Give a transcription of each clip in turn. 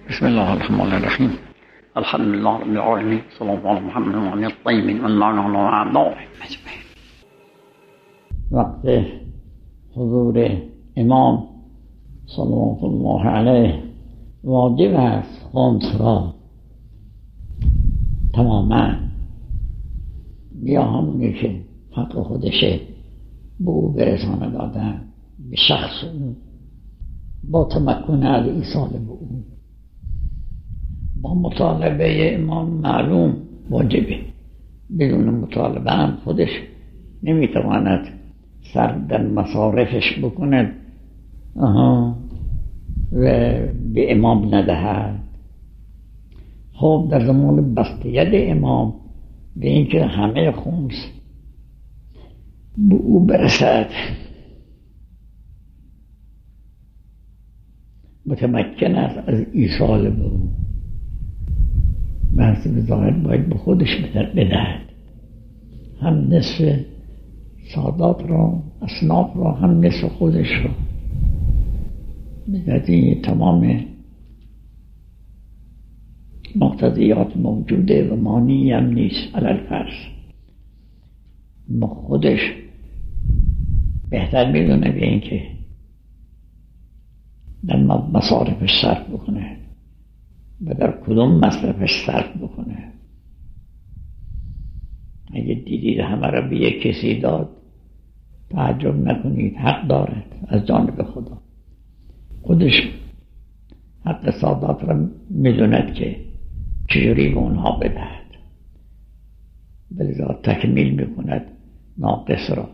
بسم الله الرحمن الرحیم. الحمد لله رب العالمین، صلی الله علی محمد و علی الطیبین و اللعنه و اعدائهم اجمعین. وقت حضور امام صلوات الله علیه واجب است خمس را تماما یا همونی که حق خودشه به او برسانه دادن به شخص او با تمکن از ایصال به او با مطالبه امام معلوم واجبه. بدون مطالبه هم خودش نمیتواند سر در مصارفش بکند و به امام ندهد. خب در زمان بستید امام به اینکه همه خمس به او برسد متمکن است از ایصال به او، بحث به ظاهر باید به خودش بدهد، هم نصف سادات را اصناف را هم نصف خودش را. بگردی تمام مقتضیات موجوده و مانعی هم نیست. علل فرض ما خودش بهتر میدونه به این که در مصارفش صرف بکنه و در کدوم مصرفش صرف بکنه. اگه دیدید همه را به یک کسی داد تعجب نکنید، حق دارد از جانب خدا. خودش حق سادات را میدوند که چجوری به اونها بدهد، بلذا تکمیل میکند ناقص را،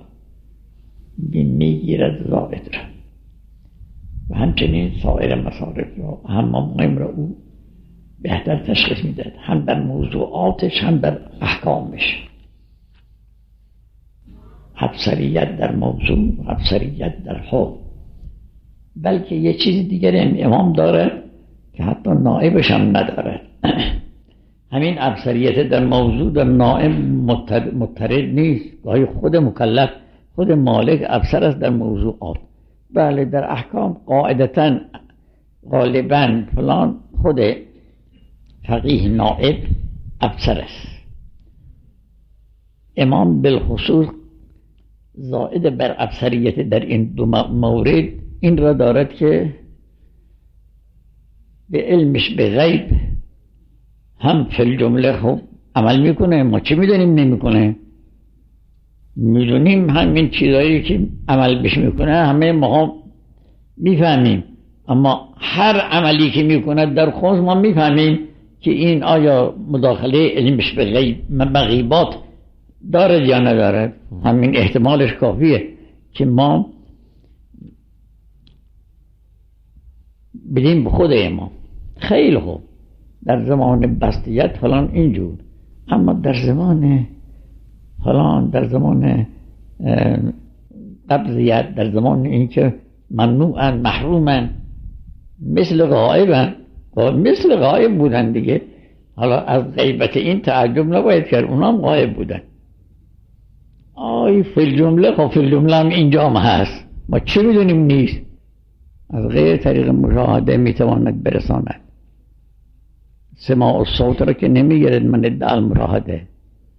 میگیرد زائد را و همچنین سایر مصارف را هم مهم را او بهتر تشخیص میدهد، هم در موضوعاتش هم در احکامش. افسریت در موضوع، افسریت در حکم. بلکه یه چیز دیگر امام داره که حتی نائبش هم ندارد. همین افسریت در موضوع در نائب مضطرد نیست. گاهی خود مکلف، خود مالک افسر است در موضوعات. بله در احکام قاعدتاً غالباً فلان خود فقیه نائب افسر است. امام بالخصوص زائد بر افسریت در این دو مورد این را دارد که به علمش به غیب هم فی الجمله خوب عمل میکنه. ما چه میدونیم نمیکنه؟ میدونیم همین چیزایی که عمل بش میکنه همه ما میفهمیم، اما هر عملی که میکنه در خمس ما میفهمیم که این آیا مداخله علمش به غیبات دارد یا ندارد. همین احتمالش کافیه که ما بدیم به خود امام. خیلی خوب در زمان بستیت فلان اینجور، اما در زمان فلان، در زمان قبضیت، در زمان اینکه ممنوعاً محروماً مثل غایب بودن دیگه. حالا از غیبت این تعجب نباید کرد، اونا هم غایب بودن. فی الجمله خب فی الجمله هم اینجا هم هست، ما چه میدونیم نیست. از غیر طریق مشاهده میتواند برساند. سماع الصوت را که نمیگیرد من ادعا المشاهده،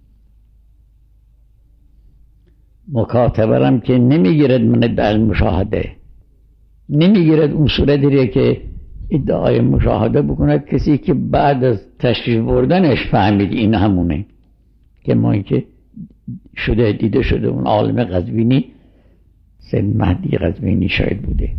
مکاتبه هم که نمیگیرد من ادعا المشاهده، نمیگیرد اون صورتی که ادعای مشاهده بکند کسی که بعد از تشریف بردنش فهمید این همونه. که ما اینکه دیده شده اون عالم قزوینی، سید مهدی قزوینی شاید بوده،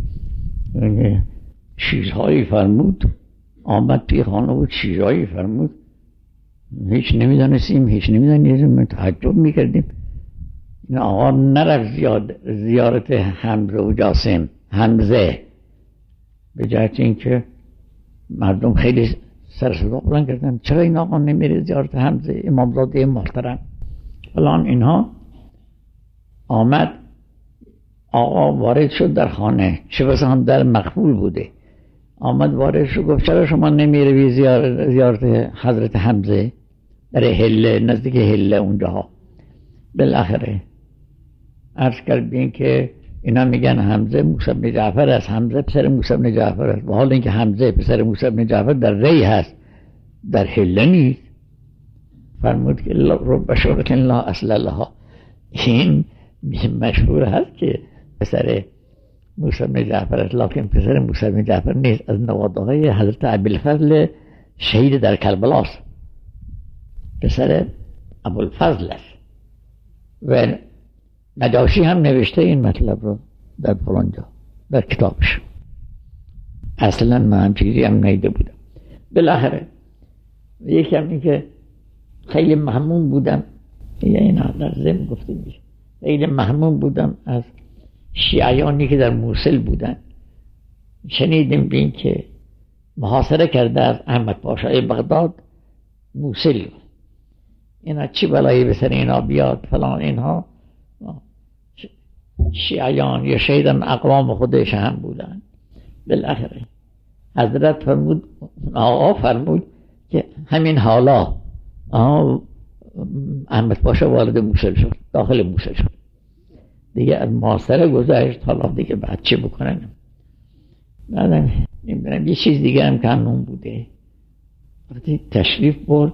چیزهایی فرمود، آمد توی خانه و چیزهایی فرمود هیچ نمیدانستیم، تعجب میکردیم. این آقا نرفت زیارت حمزه و جاسم، حمزه، به جهت اینکه مردم خیلی سر صدا بلند کردن چرا این آقا نمیره زیارت حمزه امامزاده محترم فلان. اینها آمد، آقا وارد شد در خانه، چه بسا هم در مقفول بوده، آمد وارد شد گفت چرا شما نمیروی زیارت حضرت حمزه در هله، نزدیک هله اونجاها. بالاخره عرض کردیم که اینا میگن حمزه موسی بن جعفر است، حمزه پسر موسی بن جعفر است، و حال اینکه حمزه پسر موسی بن جعفر در ری هست، در حله نیست. فرمود که رب شورة لا اصل لها. این مشهور هست که پسر موسی بن جعفر است، لکن پسر موسی بن جعفر نیست، از نوادهای حضرت ابوالفضل شهید در کربلا است، پسر ابوالفضل است. و نجاشی هم نوشته این مطلب رو در فلانجا در کتابش. اصلا من هم چیزی هم نیده بودم. بالاخره یکی هم این که خیلی مهمون بودم، یا این در ضمن گفته میشه، خیلی مهمون بودم از شیعیانی که در موصل بودن. شنیدیم بین که محاصره کرده از احمد پاشای بغداد موصل، اینا چی بلایی به سر اینا بیاد فلان. اینها شیعیان یا شیدن اقوام خودش هم بودن. بالاخره حضرت فرمود، آقا فرمود که همین حالا احمد پاشا وارد موصل شد، داخل موصل شد، دیگه از محاصره گذشت، حالا دیگه بعد چه بکنن. بعدم نمیدونم یه چیز دیگه هم قانون بوده. وقتی تشریف برد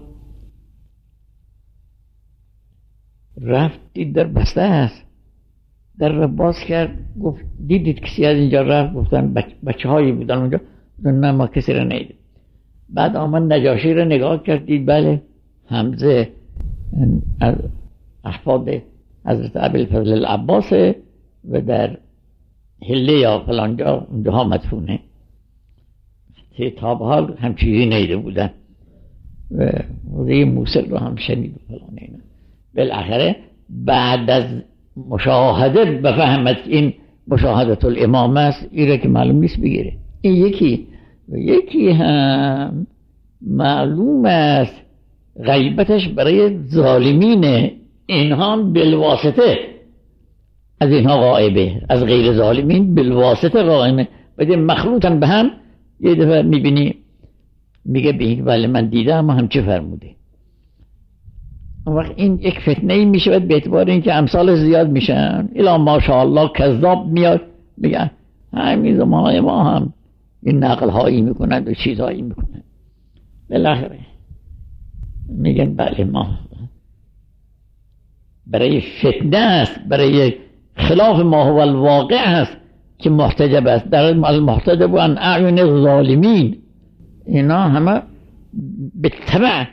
رفت دید در بسته است، در را باز کرد، گفت دیدید کسی از اینجا رفت؟ گفتن بچه هایی بودن اونجا. نه ما کسی را ندید. بعد آمد نجاشی را نگاه کرد، دید بله حمزه از احفاد حضرت ابوالفضل العباس و در حله یا فلانجا اونجاها مدفونه. تا به حال هم چیزی نیده بودن و روی موصل رو هم شنید و فلان اینا. بالاخره بعد از مشاهده بفهمد این مشاهدت الامام است، ایره که معلوم نیست بگیره. این یکی هم معلوم است غیبتش برای ظالمینه، اینها هم بالواسطه از اینها غائبه، از غیر ظالمین بالواسطه غائبه، بده مخلوطن به هم. یه دفعه میبینی میگه به بله من دیدم هم چه فرموده. اون وقت این یک فتنه میشه به اعتبار اینکه امثال زیاد میشن، الا ماشاءالله کذاب میاد میگن همین زمانه ما هم این نقل هایی میکنن و چیزهایی میکنن. بالاخره میگن بله ما برای فتنه است، برای خلاف ما هو الواقع است که محتجب است. در المحتجب عن اعین الظالمین، اینا همه به تبع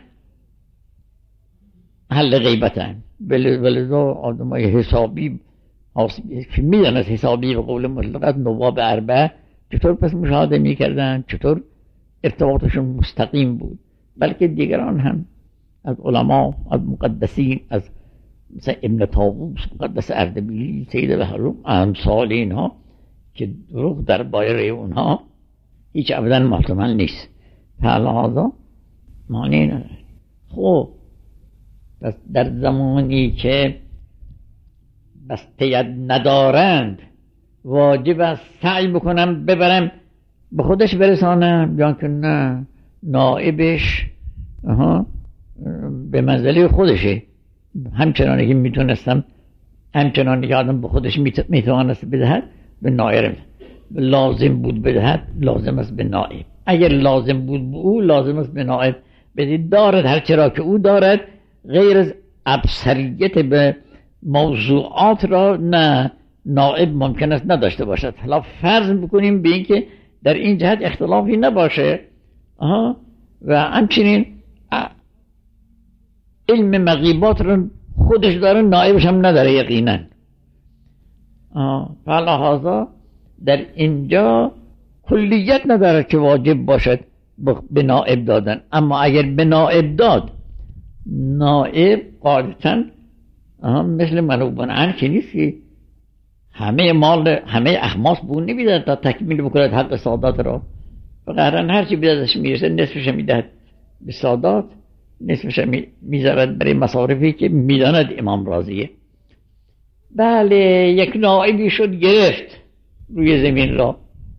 حل غیبتن. ولذا آدمای حسابی که میدن از حسابی به قول مطلقت نواب اربعه چطور پس مشاهده میکردن، چطور ارتباطشون مستقیم بود. بلکه دیگران هم از علما، از مقدسین، از مثل ابن طاووس، مقدس اردبیلی، سید بهرام، امثال اینها که دروغ در باره اونها هیچ ابدا محتمل نیست. فلذا معنی نداره. خب پس در زمانی که بسته‌یت ندارند واجب است سعی بکنم ببرم به خودش برسانم، یا که نه نائبش به منزله خودشه. همچنانی که میتونستم، همچنانی که آدم به خودش میتوانست بدهد به نائب لازم بود بدهد، لازم است به نائب. اگر لازم بود به او، لازم است به نائب بدید. دارد هر چرا که او دارد، غیر از ابصریت به موضوعات را نه نائب ممکن است نداشته باشد. حالا فرض بکنیم به این که در این جهت اختلافی نباشه و همچنین علم مغیبات رو خودش داره، نائبش هم نداره یقینا. فلذا در اینجا کلیت نداره که واجب باشد به نائب دادن. اما اگر به نائب داد، نائب قاعدتاً مثل منوبان عن که نیست که همه مال همه اخماس بون نمیدهد تا تکمیل بکند حق سادات را. فقط هرچی به دستش میرسه نصفش میدهد به سادات، نصفش میذارد برای مصارفی که میداند امام راضیه. بله یک نائبی شد گرفت روی زمین را.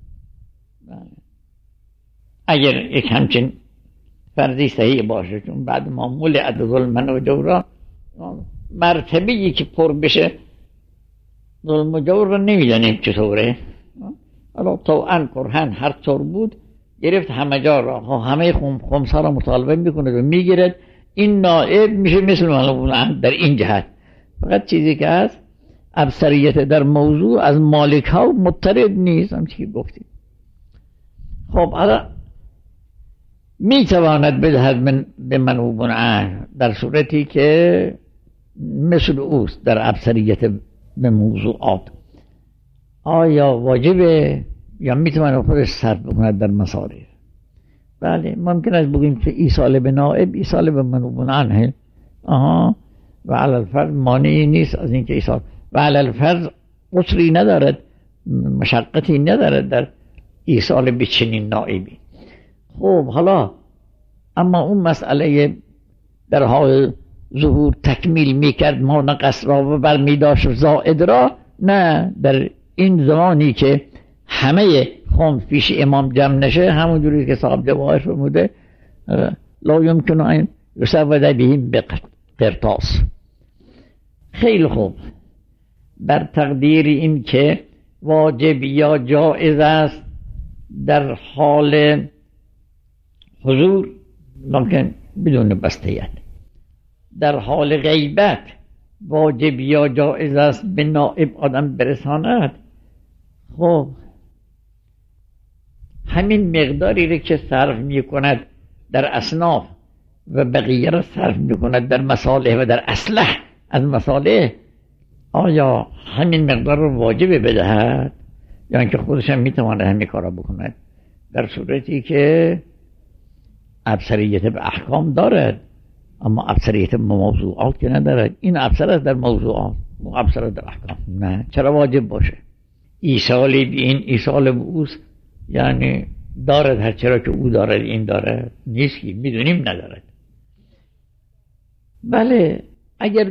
اگر یک همچین فرضی صحیح باشه، چون بعد معمول عدد ظلمن و جورا مرتبه‌ای که پر بشه ظلم و جور رو نمیدانیم چطوره. حالا طوعاً کرهن هر طور بود گرفت همه جا را، همه خمس‌ها را مطالبه میکنه و میگیرد. این نائب میشه مثل منوبون در این جهت. فقط چیزی که هست ابصریت در موضوع از مالک ها مضطرد نیست، هم چی گفتیم. خب حالا میتواند بدهد به منوبون در صورتی که مثل اوست در ابصریت به موضوعات. آیا واجبه یا میتواند خودش صرف بکند در مصارف؟ بله ممکن است بگیم که ایصال به نائب ایصال به منوبون عنه. و علی الفرض مانعی نیست از اینکه ایصال، و علی الفرض قصری ندارد، مشقتی ندارد در ایصال به چنین نائبی. خب حالا اما اون مسئله در حال ظهور تکمیل میکرد ما نقص را و برمیداشت زائد را، نه در این زمانی که همه خمس پیش امام جمع نشه، همونجوری که صاحب جواهر فرموده لا یمکن ان یسود بهم بقرطاس. خیلی خوب، بر تقدیر این که واجب یا جائز است در حال حضور ممکن بدون بستیت، در حال غیبت واجب یا جائز است به نائب آدم برساند. خب همین مقداری رو که صرف می کند در اصناف و بقیه را صرف می کند در مصالح و در اصلح از مصالح، آیا همین مقدار رو واجب بدهد یا اینکه خودش هم می تواند همین کارا بکند؟ در صورتی که ابصریت به احکام دارد اما ابصریت به موضوعات که ندارد. این ابصر است در موضوعات و ابصر در احکام. نه، چرا واجب باشه؟ ایصالی به این ایصال به اوست، یعنی دارد هر چرا که او دارد این دارد نیست که میدونیم ندارد. بله اگر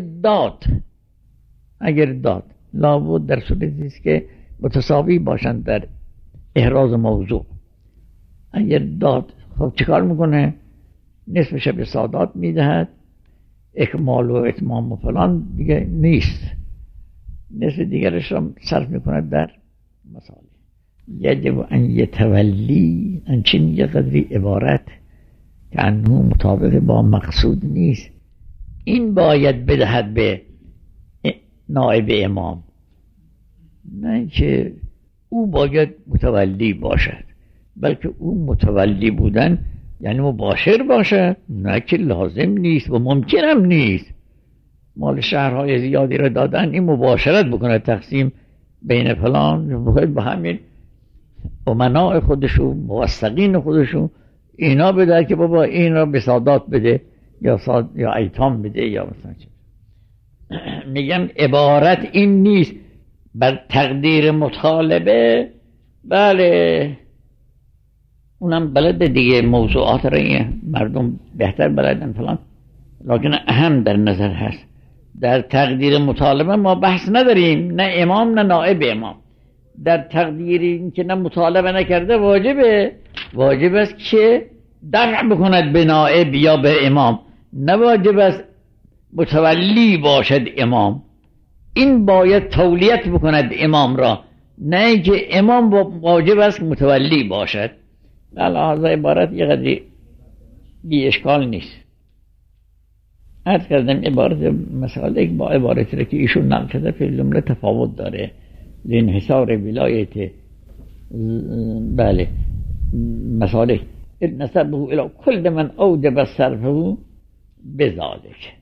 داد لابد در صورتی است که متساوی باشند در احراز موضوع. اگر داد خب چیکار میکنه؟ نصفش به سادات میدهد، اکمال و اتمام و فلان دیگه نیست، نصف دیگرش را صرف میکند در مصالح. یجب ان یتولی انچین یه قدری عبارت که انه مطابق با مقصود نیست. این باید بدهد به نائب امام، نه که او باید متولی باشد، بلکه او متولی بودن یعنی مباشر باشد، نه که لازم نیست و ممکن هم نیست. مال شهرهای زیادی را دادن این مباشرت بکنه، تقسیم بین فلان، باید به همین امناء خودشون موثقین خودشون اینا بده که بابا این را به سادات بده یا ایتام بده یا مثلا چه. میگم عبارت این نیست بر تقدیر مطالبه. بله اونم بلده دیگه، موضوعات را مردم بهتر بلدن فلان، لکن اهم در نظر هست در تقدیر مطالبه ما بحث نداریم، نه امام نه نائب امام. در تقدیر این که نه مطالبه نکرده واجب است که دفع بکند به نائب یا به امام، نه واجب است متولی باشد امام. این باید تولیت بکند امام را، نه که امام واجب است متولی باشد. لحاظ عبارت یه قدری بی اشکال نیست. عرض کردم عبارت مسائل با عبارتی را که ایشون نقل کرده فی الجمله تفاوت داره. لانحصار ولایت بله مسائل نسبه الى کل من اوجب صرفه بذالک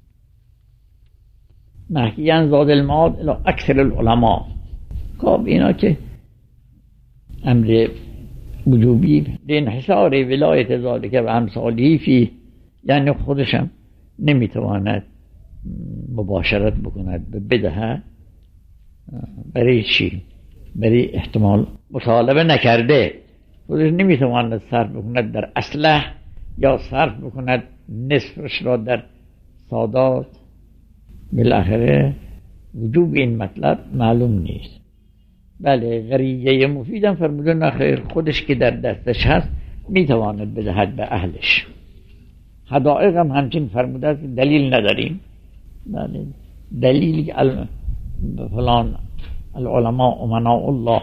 محکیاً زاد المعاد الى اکثر العلماء. خب اینا که امر وجوبی لانحصار ولایت ذالک و امثاله فی، یعنی خودشم نمیتواند مباشرت بکند بدهد. برای چی؟ برای احتمال مطالبه نکرده خودش نمیتواند صرف بکند در اصلح یا صرف بکند نصفش را در سادات. بالاخره وجوب این مطلب معلوم نیست. بله غریه مفیدم فرموده نخیر، خودش که در دستش هست میتواند بدهد به اهلش. حدائق هم همچین فرموده است، دلیل نداریم. بله دلیلی فلان العلماء امناء الله،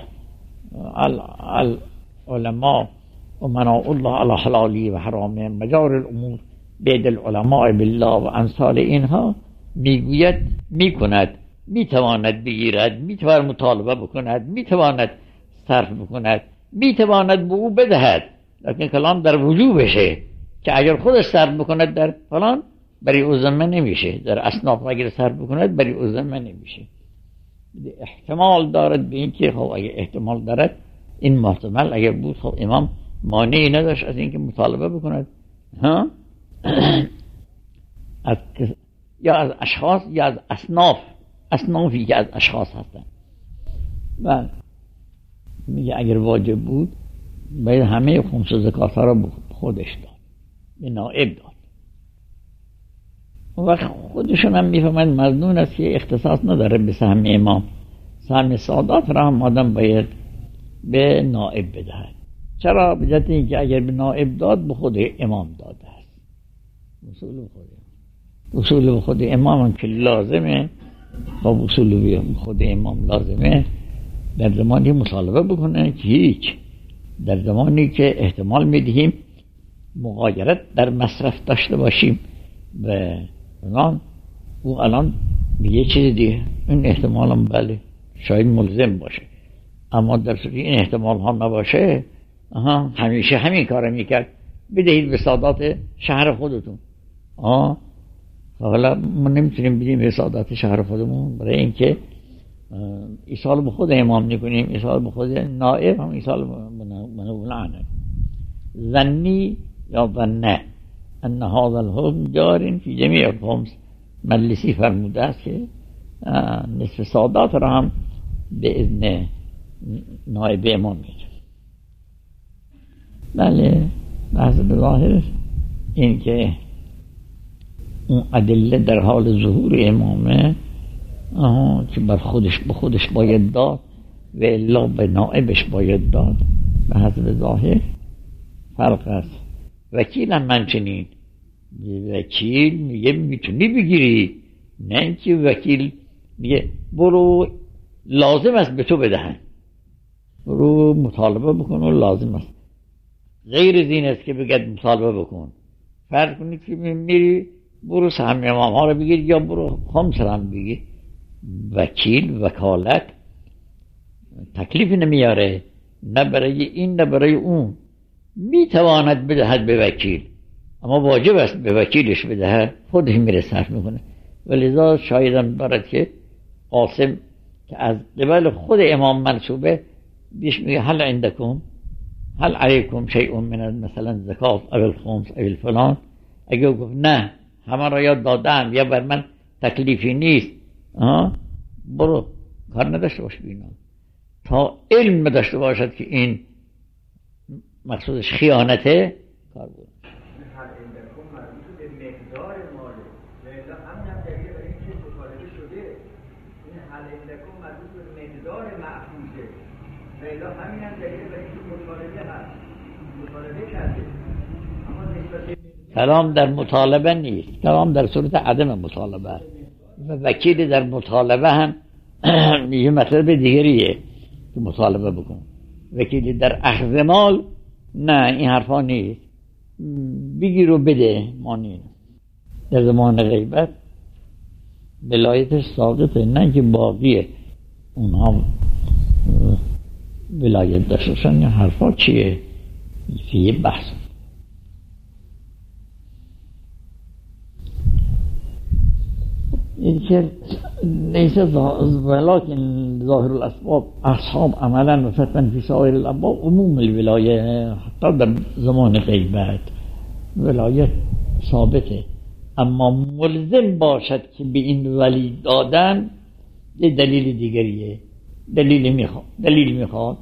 العلماء امناء الله على حلالی و حرامه مجار الامور بید العلماء بالله و امثال اینها، میگوید میکند، میتواند بگیرد، میتواند مطالبه بکند، میتواند صرف بکند، میتواند به او بدهد، لیکن کلام در وجوبشه که اگر خودش صرف بکند در فلان برای او ذمه نمیشه، در اصناف اگر صرف بکند برای او ذمه نمیشه. احتمال دارد به این که خب اگر احتمال دارد این محتمل اگر بود خب امام مانعی نداشت از اینکه مطالبه بکند ها یا از اشخاص یا از اصنافی که از اشخاص هستن. و میگه اگر واجب بود باید همه خمس و زکات ها را خودش داد، به نائب داد. و خودشون هم میفهمند مظنون است که اختصاص نداره به سهم امام، سهم سادات را هم آدم باید به نائب بدهد. چرا؟ به جهت اینکه اگر به نائب داد به خود امام داده است. اصول به خود امام هم که لازمه، با اصول به خود امام لازمه در زمانی مطالبه بکنه که هیچ، در زمانی که احتمال میدهیم مغایرت در مصرف داشته باشیم و او الان به یه چیز دیگه این احتمال هم بله شاید ملزم باشه، اما در صورتی این احتمال ها نباشه همیشه همین کار میکرد، بدهید به سادات شهر خودتون. حالا ما نمیتونیم بدیم به سادات شهر خودمون برای اینکه ایصال به خود امام نکنیم، ایصال به خود نائب هم ایصال منولانه. ظنی یا ظنه ان هذا الحكم جار فی جمیع الخمس، مجلسی فرموده است که نصف سادات را هم به اذن نائب امام میره. بله بحث به ظاهر این که اون ادله در حال ظهور امامه که بر خودش به خودش باید داد و الا به نائبش باید داد، به حسب ظاهر فرق است. وکیل هم منچنین، وکیل میگه میتونی بگیری، نه اینکه وکیل میگه برو لازم است به تو بدهن، برو مطالبه بکن و لازم است. غیر از این است که بگید مطالبه بکن. فرق کنید که میری برو سهم امام ها رو بگیر یا برو خمس رو هم بگیر. وکیل وکالت تکلیف نمیاره، نه برای این نه برای اون. میتواند بدهد به وکیل، اما واجب است به وکیلش بدهد، خودش میره صرف میکنه. ولذا شایدم دارد که قاسم که از قبل خود امام منصوبه بیش میگه هل عندکم هل علیکم شیء من مثلا زکات او الخمس او الفلان، اگه گفت نه همه را یاد دادم یا بر من تکلیفی نیست، برو کار نداشته باش بینا تا علم داشته باشد که این مقصودش خیانته کار بود. هل عندکم مربوط به مقدار ماله و الا همین هم دلیل برای اینکه مطالبه شده. این هل عندکم مربوط به مقدار معفوزه و الا همین هم دلیل برای اینکه مطالبه هست، مطالبه کرده. اما نسبت کلام در مطالبه نیست، کلام در صورت عدم مطالبه و وکیل در مطالبه هم یه مطلب دیگریه که مطالبه بکن. وکیل در اخذ مال نه، این حرفا نیست، بگیر و بده مانی. در زمان غیبت ولایتش ثابته، نه که باقیه اونها ولایت داشتن. این حرفا چیه؟ فیه بحث. این که لیس ولکن ظاهر الاسباب اصحاب عملا و فتن فی سایر الابواب عموم الولایه. حتی در زمان غیبت ولایت ثابته، اما ملزم باشد که به این ولی دادن یه دلیل دیگریه، دلیل میخواد.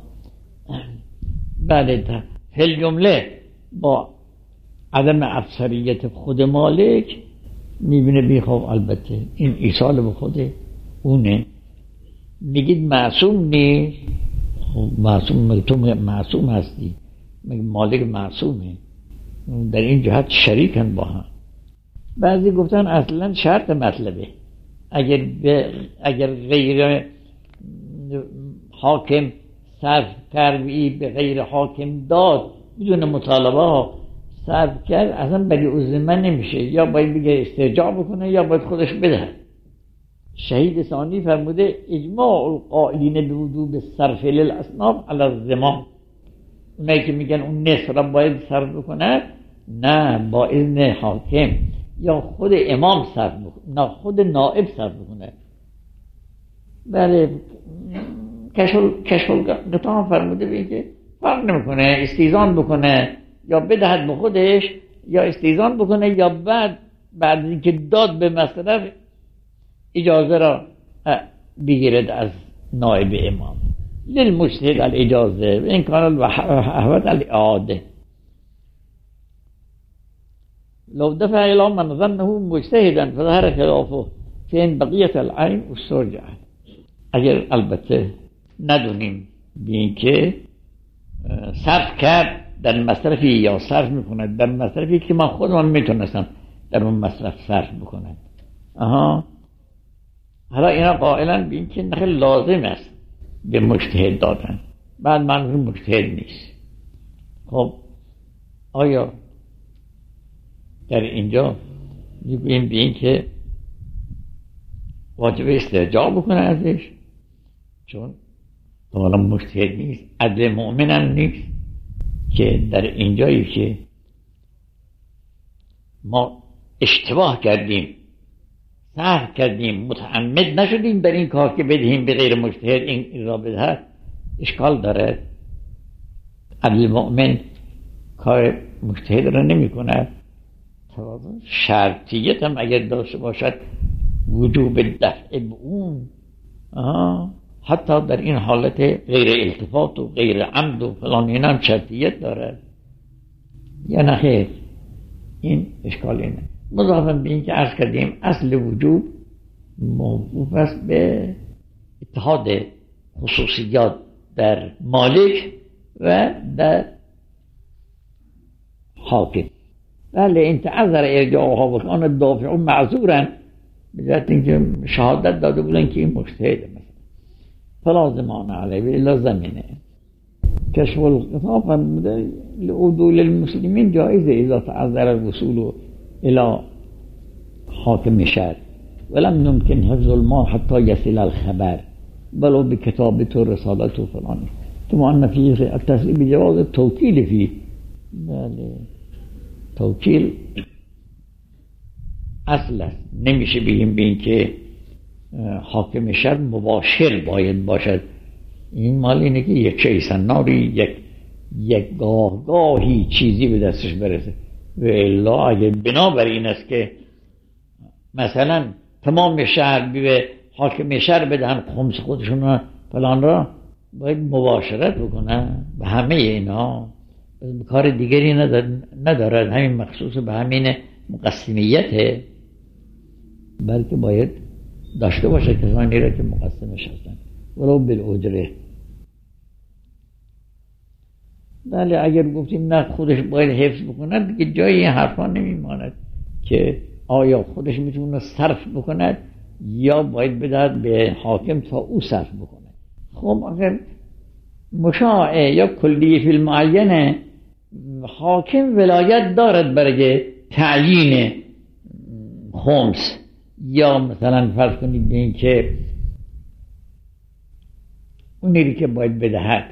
بله فی جمله با عدم افسریت خود مالک میبینه بیخواب. البته این ایصال به خود اونه. میگید معصوم نیست، معصوم تو معصوم هستی، مالک معصومه، در این جهت شریکن با هم. بعضی گفتن اصلا شرط مطلبه، اگر غیر حاکم صرف کرد به غیر حاکم داد بدون مطالبه ها صرف کرد اصلا برای او ذمه نمیشه، یا باید بگه استرجاع بکنه یا باید خودش بده. شهید ثانی فرموده اجماع القائلین به وجوب صرف للاصناف علی الزمام، اونایی که میگن اون نصف را باید صرف بکنه، نه با اذن حاکم یا خود امام صرف بکنه، نه خود نائب صرف بکنه. بله کشف القطاع فرموده به که فرق نمیکنه استیزان بکنه یا بدهد به خودش، یا استیزان بکنه یا بعد اینکه داد به مصرف اجازه را بگیرد از نائب امام. للمجتهد الاجازه و این کان الاحوط الاعاده لو دفع الى من ظنه مجتهدا فظهر خلافه فین بقیت العین استرجع. اگر البته ندونیم بین که صرف کرد در مصرفی یا صرف میکند در مصرفی که من خودم میتونستم در اون مصرف صرف بکنم، حالا اینا قائلا بین که نخیل لازم است به مجتهد دادن، بعد منظور مجتهد نیست. خب آیا در اینجا میگوییم بین که واجب استرجاع بکنه ازش چون حالا مجتهد نیست، عدل مؤمن هم نیست، که در اینجایی که ما اشتباه کردیم سهو کردیم متعمد نشدیم بر این کار که بدهیم به غیر مجتهد این را بدهد اشکال داره. عدل مؤمن کار مجتهد را نمی کند، شرطیت هم اگر داشته باشد وجوب دفع به اون حتی در این حالت غیر التفات و غیر عمد و فلان این هم شرطیت داره یا نه خیر. این اشکال اینه. مضافاً به این که عرض کردیم اصل وجوب موقوف است به اتحاد خصوصیات در مالک و در حاکم. بله این تعذر ارجاعها و آن دافعون معذورن بذات اینکه شهادت داده بودن که این مجتهده مثلا فلازمان علیه الا زمینه. کشف القطاع فرموده لعدول المسلمین جایزه اذا تعذر الوصول الى حاکم شهر ولم يمكن حفظ المال حتى يصل الخبر بلو بكتابته ورسالته وفلان كما أن فيه التسليم بجواز التوكيل فيه. توکیل اصل است، نمیشه بگیم بین که حاکم شهر مباشر باید باشد. این مال اینه که یک شیء سناری یک گاهی چیزی به دستش برسه و الا اگر بنابر این است که مثلا تمام شهر به حاکم شهر بدهن خمس خودشون و فلان را باید مباشرت بکنن به همه اینا، کار دیگری ندارد، همین مخصوص به همین مقسمیته، بلکه باید داشته باشه کسانی را که مقسمش هستن ولو بالاجره. بله اگر گفتیم نه خودش باید حفظ بکند دیگه جایی این حرفا نمیماند که آیا خودش میتونه صرف بکند یا باید بدهد به حاکم تا او صرف بکنه. خب اگر مشاع یا کلیه فی المعینه حاکم ولایت دارد برای تعیین خمس، یا مثلا فرض کنید به این که اونی که باید بدهد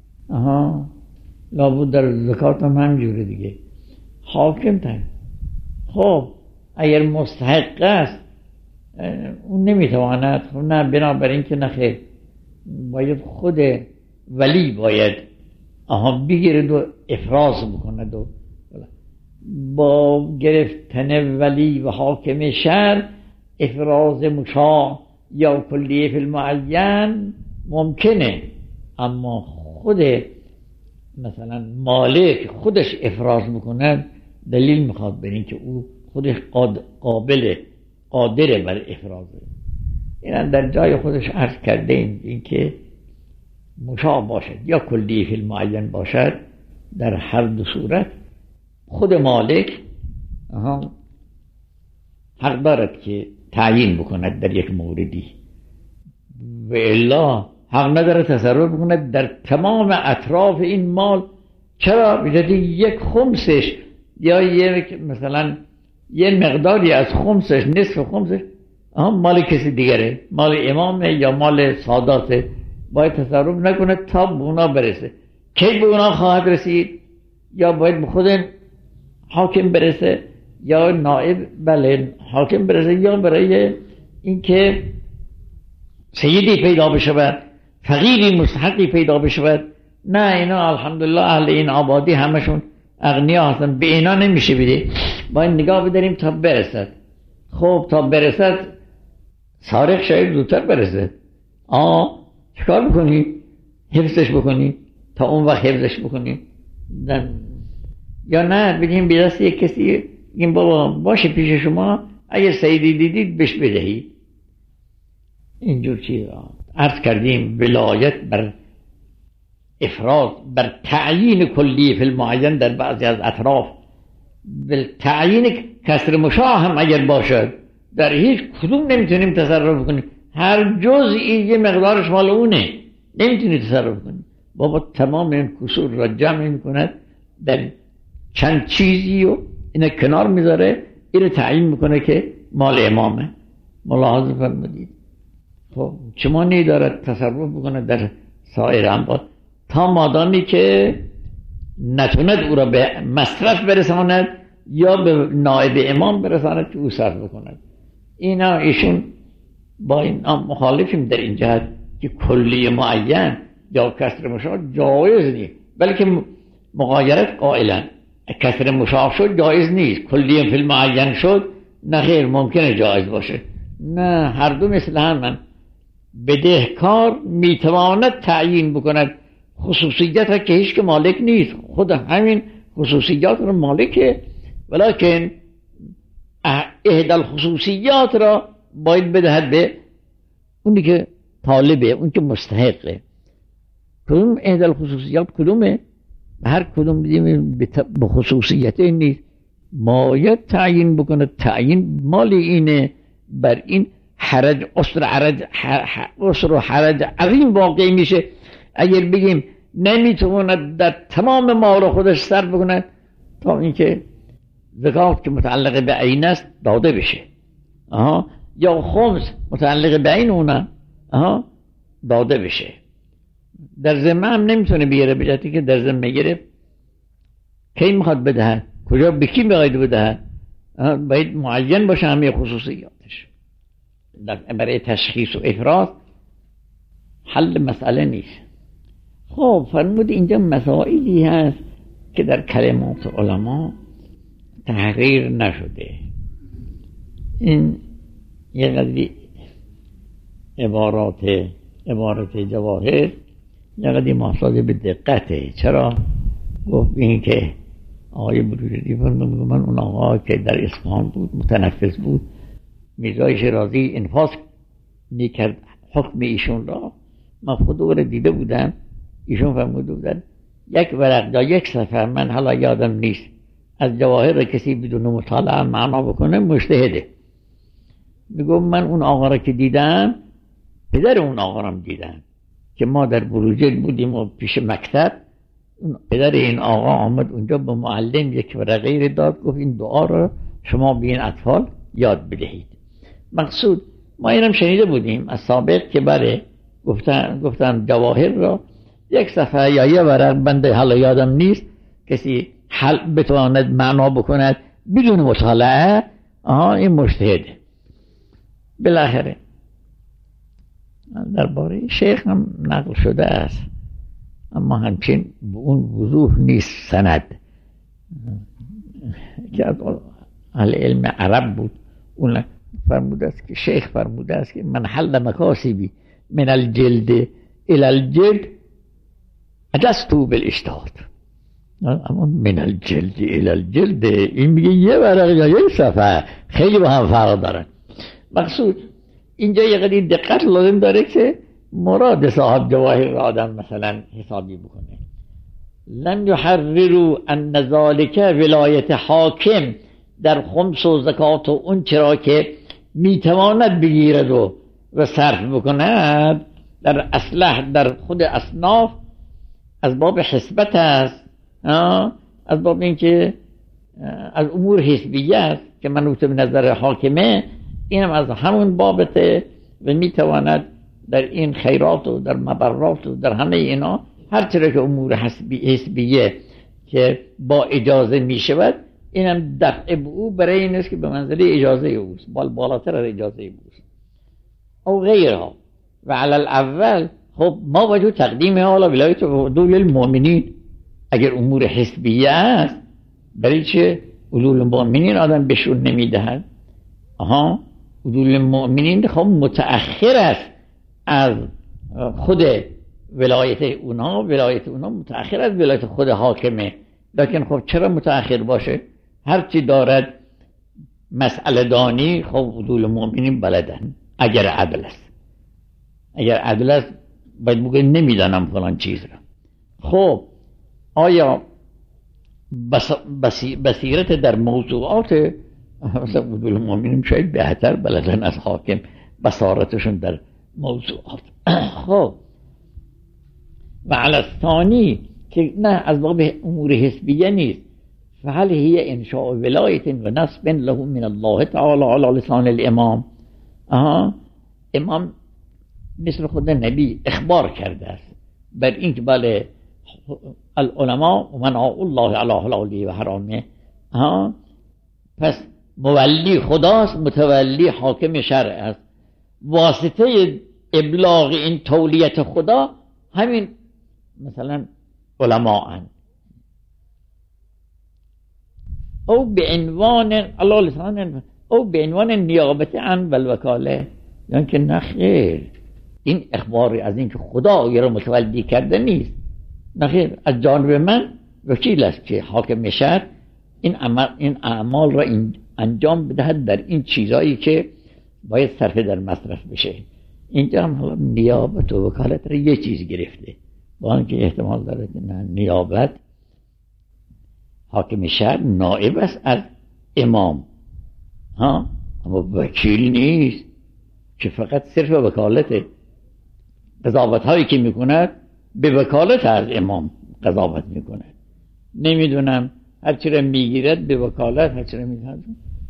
لابد در زکات هم همجوره دیگه حاکم تعیین. خب اگر مستحق است اون نمیتواند، خب نه بنابراین که نخیر باید خود ولی باید بگیرد و افراز بکند و با گرفتن ولی و حاکم شهر افراز مشاع یا کلیه فی المعین ممکنه، اما خود مثلا مالک خودش افراز بکند دلیل میخواد بر این که او خودش قادره بر افرازه. این در جای خودش عرض کرده این که مشاع باشد یا کلیه فی المعین باشد، در هر دو صورت خود مالک حق دارد که تعیین بکند در یک موردی و الا حق نداره تصرف بکنه در تمام اطراف این مال. چرا؟ بجدی یک خمسش یا یک مثلا یه مقداری از خمسش، نصف خمسش مال کسی دیگره، مال امامه یا مال ساداته، باید تصرف نکنه تا به اونا برسه. کی به اونا خواهد رسید؟ یا باید به خود حاکم برسه یا نائب بله حاکم برسه، یا برای اینکه سیدی پیدا بشود، فقیری مستحقی پیدا بشود. نه، اینا الحمدلله اهل این آبادی همشون اغنیا هستن، به اینا نمیشه بده، باید نگاه بداریم تا برسد. خب تا برسد سارق شاید زودتر برسه، چکار بکنی؟ حفظش بکنی تا اون وقت حفظش بکنی، یا نه بگیم به دست یک کسی این بابا باشه پیش شما، اگه سیدی دیدید بهش بدهید. اینجور چیزا عرض کردیم. ولایت بر افراد، بر تعیین کلی فی المعین در بعضی از اطراف، تعیین کسر مشاع هم اگر باشد در هیچ کدوم نمیتونیم تصرف کنیم. هر جزئی یه مقدارش مال اونه، نمیتونی تصرف کنی. بابا تمام این کسور را جمع میکند در چند چیزی و اینه کنار میذاره، اینو تعیین میکنه که مال امامه. ملاحظه فرمودید. خب چما ندارد تصرف بکنه در سایر انبار تا مادامی که نتوند او را به مصرف برساند یا به نائب امام برساند که او صرف بکند. ایشون با این مخالفیم در این جهت که کلی معین یا کسر مشاع جایز نیست، بلکه مغایرت قائلن. کسر مشاع شد جایز نیست، کلی فی المعین شد نه خیر ممکنه جایز باشه. نه، هر دو مثل همن. بدهکار میتواند تعیین بکند خصوصیت ها که هیچ که مالک نیست، خود همین خصوصیات رو مالکه، ولیکن احد الخصوصیات را باید بدهد به اونی که طالبه، اون که مستحقه. کدوم احد الخصوصیات کدومه؟ هر کدوم بدیم به خصوصیت نیست، باید تعیین بکنه. تعیین مال اینه، بر این حرج اسر و حرج عظیم واقع میشه اگر بگیم نمیتواند در تمام مال خودش صرف بکنه تا اینکه زکات که متعلق به عین است داده بشه، یا خمس متعلق به عین اونه داده بشه. در ذمه هم نمیتونه بگیره، بجاتی که در ذمه گرفت کی میخواد بدهد، کجا به کی میخواد بدهد، باید معین باشه همه خصوصیاتش. برای تشخیص و افراز حل مسئله نیست. خب فرمود اینجا مسائلی هست که در کلمات علما تحقیر نشده. این یه قدری عبارت جواهر یه قدری محصول به دقته. چرا؟ گفت این که آقای بروجردی فرمود من اون آقا که در اصفهان بود متنفذ بود، میرزای شیرازی انفاذ میکرد حکم ایشون را، من خود او را دیده بودم. ایشون فرموده بودن یک ورق یا یک صفحه، من حالا یادم نیست، از جواهر را کسی بدون مطالعه معنا بکنه مجتهده. میگم من اون آقا را که دیدم، پدر اون آقا را دیدم که ما در بروجرد بودیم و پیش مکتب، پدر این آقا آمد اونجا به معلم یک ورقه را داد، گفت این دعا را شما به این اطفال یاد بدهید. مقصود ما اینم شنیده بودیم از سابق که بله گفتن جواهر را یک صفحه یا یه ورق، بنده حالا یادم نیست، کسی حل بتواند معنا بکند بدون مطالعه، این مجتهده. بالاخره درباره شیخ هم نقل شده است، اما همچین به اون وضوح نیست سند، که اهل علم عرب بود. اون فرموده است که شیخ فرموده است که من حل مکاسبی من الجلد الى الجلد اجستو بالاجتهاد. اما من الجلد الى الجلد این میگه یه ورق یا یه صفحه، خیلی با هم فرق دارن. مقصود اینجا یه قدری دقت لازم داره که مراد صاحب جواهر را آدم مثلا حسابی بکنه. لن یحرروا ان ذلک ولایت حاکم در خمس و زکات و اون چرا که میتواند بگیرد و صرف بکند، در اصلح در خود اصناف از باب حسبت است، از باب اینکه از امور حسبیه است که منوط به نظر حاکمه، اینم از همون بابته و میتواند در این خیرات و در مبرات و در همه اینا هر چیزی که امور حسبیه که با اجازه میشود، اینم دفع به او برای این است که به منزله اجازه اوست، بالاتر از اجازه اوست او غیرها. و علی الاول خب ما وجود تقدیم حالا ولایت دول المؤمنین اگر امور حسبیه است، برای چه دول المؤمنین آدم بهشون نمیدهد؟ دول المؤمنین خب متأخر است از خود ولایت اونها متأخر از ولایت خود حاکمه. لکن خب چرا متأخر باشه؟ هرچی دارد مسئله دانی خب دول المؤمنین بلدن. اگر عدل است باید بگه نمیدانم فلان چیز را. خب آیا بصیرت در موضوعات مثلا دول المؤمنین شاید بهتر بلدن از حاکم بصارتشون در موضوعات. خب و علی الثانی که نه از باب امور حسبیه نیست، فهل هی انشاء ولایت و نصب له من الله تعالی علی لسان الامام. امام مثل خود نبی اخبار کرده است بر این که بله العلماء و من الله علی حلاله و حرامه. پس مولی خداست، متولی حاکم شرع است. واسطه ابلاغ این تولیت خدا همین مثلا علماء هن. او به عنوان الله لسان او به عنوان نیابت عن والوکاله، یعنی که نخیر این اخباری از این که خدا او را متولی کرده نیست، نخیر از جانب من وکیل است که حاکم شرع این اعمال را انجام بدهد در این چیزایی که باید صرف در مصرف بشه. اینجا هم حالا نیابت و وکالت را یه چیز گرفته، با اینکه احتمال داره که نیابت حاکم شرع نائب است از امام، اما وکیل نیست که فقط صرف وکالت قضاوت هایی که میکند به وکالت از امام قضاوت میکند. نمیدونم هرچی را میگیرد به وکالت، هرچی را میگیرد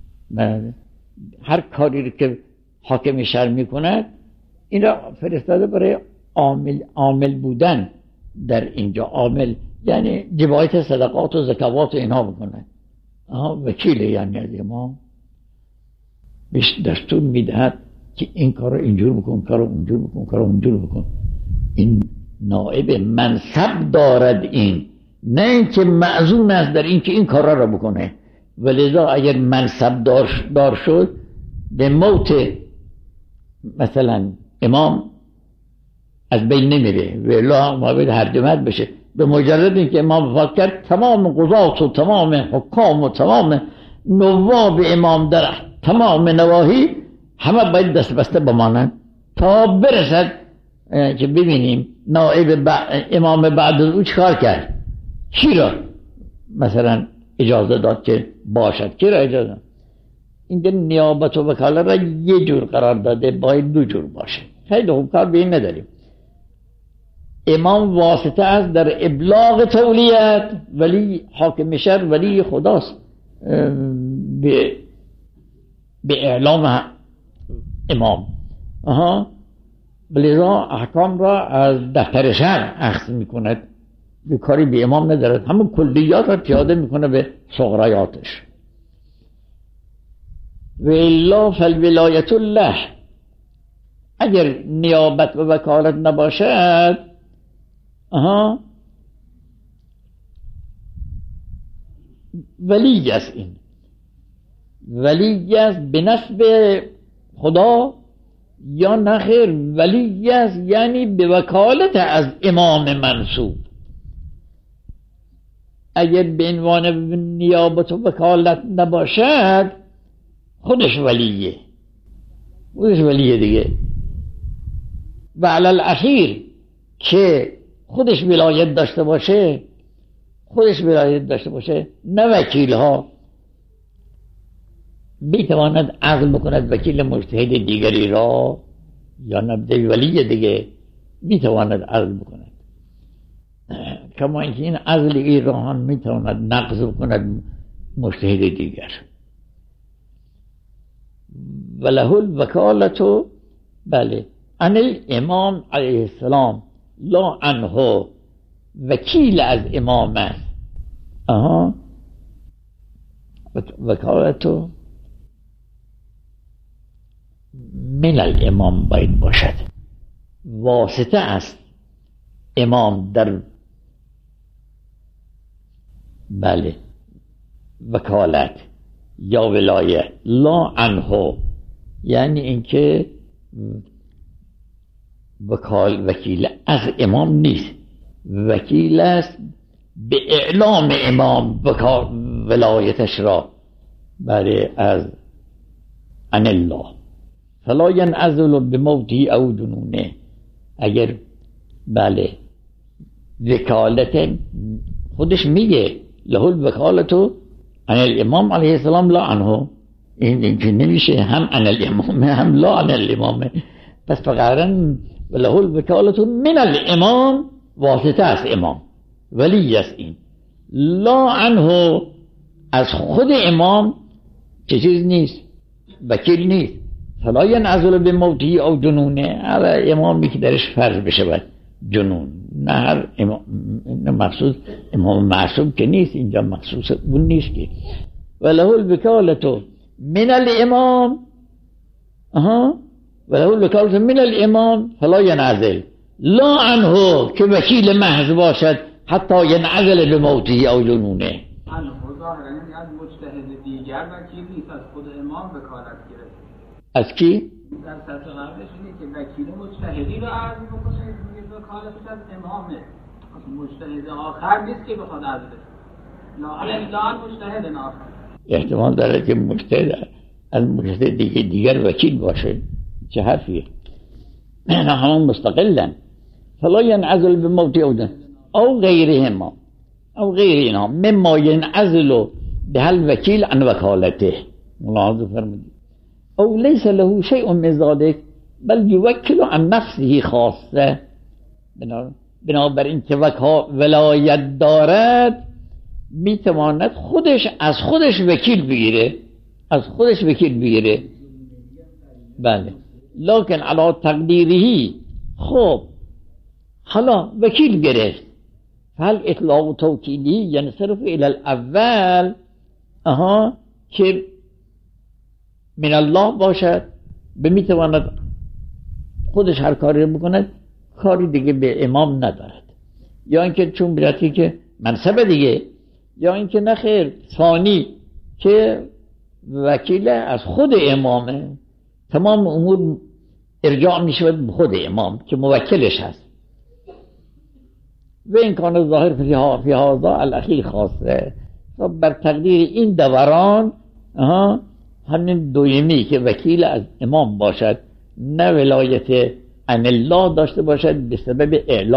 هر کاری که حاکم شرع میکند این را فرستاده برای عامل بودن در اینجا. عامل یعنی جبایت صدقات و زکوات و اینها بکنه. وکیل یعنی از امام بهش دستور میدهد که این کار رو اینجور بکن، کار رو اونجور بکن، کار رو اونجور بکن. این نائب منصب دارد، این نه اینکه معزون است در اینکه این کار را بکنه. ولذا اگر منصب دار شد به موت مثلا امام از بین نمیره و الا باید هرجمت بشه. به مجرد اینکه امام وفات کرد تمام قضات و تمام حکام و تمام نواب امام در تمام نواحی همه باید دست بسته بمانند تا برسد که ببینیم نائب امام بعد از او چیکار کرد، کی را مثلا اجازه داد که باشد، کی را اجازه داد. اینجا نیابت و وکالت را یه جور قرار داده، باید دو جور باشه. خیلی خوب، کار به این نداریم. امام واسطه است در ابلاغ تولیت، ولی حاکم شرع ولی خداست به اعلام امام. لذا احکام را از دفتر شرع اخذ میکند، به کاری به امام ندارد، همون کلیات را پیاده میکنه به صغرایاتش. و الا فالولایت الله، اگر نیابت و وکالت نباشد ولی است. این ولی است به نسب خدا یا نخیر، ولی است یعنی به وکالت از امام منصوب. اگر به عنوان نیابت و وکالت نباشد خودش ولیه، دیگه. و علی الاخیر که خودش ولایت داشته باشه نه وکیل ها میتواند عقل بکند وکیل مجتهد دیگری را، یا نبده ولی دیگه میتواند عزل بکند، کما اینکه این عزل این را هم میتواند نقض بکند مجتهد دیگر. وله الوکالة، بله، عن الامام علیه السلام لا عنه، وکیل از امام است. وکالت من الامام باید باشد، واسطه است امام در بله وکالت یا ولایت. لا عنه یعنی اینکه وکیل از امام نیست، وکیل است به اعلام امام ولایتش را بله از عن الله. فلا ینعزل بموته او جنونه، اگر بله وکالت خودش میگه له الوکالة عن الامام علیه السلام لا عنه، این که نمیشه هم عن الامام هم لا عن الامام، پس فقرا له الوکالة من الامام، واسطه است امام، ولی است این. لا عنه از خود امام چه چیز نیست، وکیل نیست. فلا ینعزل بموته او جنونه، علی امامی که درش فرض بشود جنون، نه هر امام، مخصوص امام معصوم که نیست، اینجا مخصوص اون نیست که. وله الوکالة من الامام، وله الوکالة من الامام فلا ینعزل، لا عنه که وکیل محض باشد حتی ینعزل بموته او جنونه. عنه ظاهرا یعنی از مجتهد دیگر وکیل نیست، از خود امام وکالت گرفت. از کی؟ در سطح قبلش اینه که وکیل مجتهدی رو عرض بکنه، میگه وکالتش از امامه، مجتهد آخر نیست که بخواد عرض بشه، لا مجتهد آخر. احتمال داره که مجتهد از مجتهد دیگر وکیل باشه، چه حرفیه؟ نه همون مستقلن. فلا ینعزل بموت او غیرهما او غیر اینها مما ینعزل به الوکیل عن وکالته. ملاحظه فرمودید. او لیس له شیء من ذلك بل یوکل عن نفسه خاصه، بنابراین که ولایت دارد میتواند خودش از خودش وکیل بگیره، از خودش وکیل بگیره. بله، لکن علی تقدیره، خب حالا وکیل گرفت، هل اطلاق توکیلی یعنی صرف الى الاول که من الله باشد، به میتواند خودش هر کاری بکند، کاری دیگه به امام ندارد، یا اینکه چون براتی که منصب دیگه، یا اینکه نخیر ثانی که وکیل از خود امامه، تمام امور ارجاع می شود به خود امام که موکلش هست. و این کان ظاهر فی هذا الاخیر خاصه، بر تقدیر این دوران همین دویمی که وکیل از امام باشد، نه ولایت عن الله داشته باشد به سبب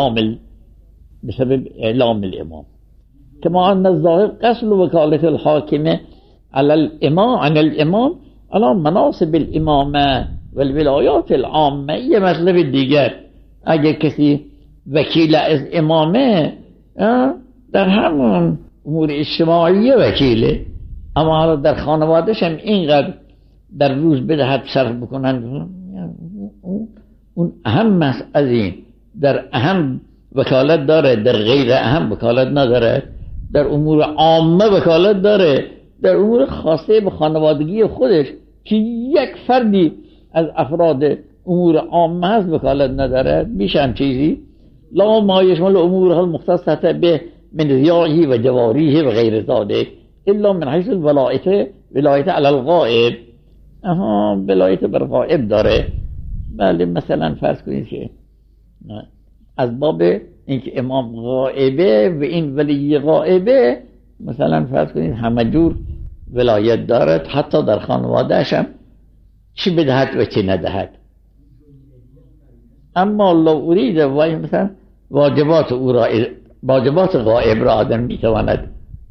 اعلام الامام. کما ان الظاهر قصد وکالت الحاکمه علی الامام عن الامام علی مناصب الامامه و الولایات العامه. یه مطلب دیگر، اگر کسی وکیل از امامه در همون امور اجتماعی وکیله، اما حالا در خانوادهش هم اینقدر در روز بدهد صرف بکنن، اون اهم از این، در اهم وکالت داره، در غیر اهم وکالت نداره، در امور عامه وکالت داره، در امور خاصه به خانوادگی خودش که یک فردی از افراد امور عامه هست وکالت نداره. بیش هم چیزی لا ما یشمل امورها المختصة به من ریاهی و جواریه و غیر ذالک الا من حیث ولایت علی الغائب. ولایت بر غائب داره. بله، مثلا فرض کنید که از باب اینکه امام غائبه و این ولی غائبه، مثلا فرض کنید همه جور ولایت دارد، حتی در خانواده‌اش هم چی بدهد و چی ندهد. اما لو ارید مثلا واجبات غائب را آدم میتواند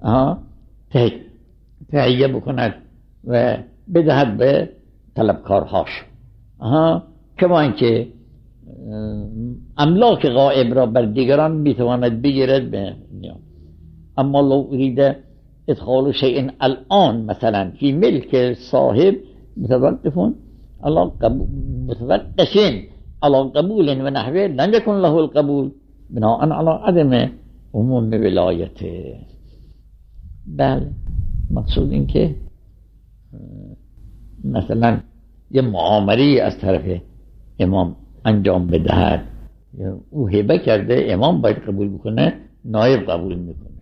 تهیه بکند و بدهد به طلبکارهاش. کما اینکه املاک غائب را بر دیگران میتواند بگیرد به نیام. اما لو اريد ادخال شيء الان مثلا في ملك صاحب متوقف على قبول ونحوه لم يكن له القبول بناء على عدم عموم ولایته. بله، مقصود این که مثلا یه معامله از طرف امام انجام بدهد، او هبه کرده، امام باید قبول بکنه، نایب قبول میکنه.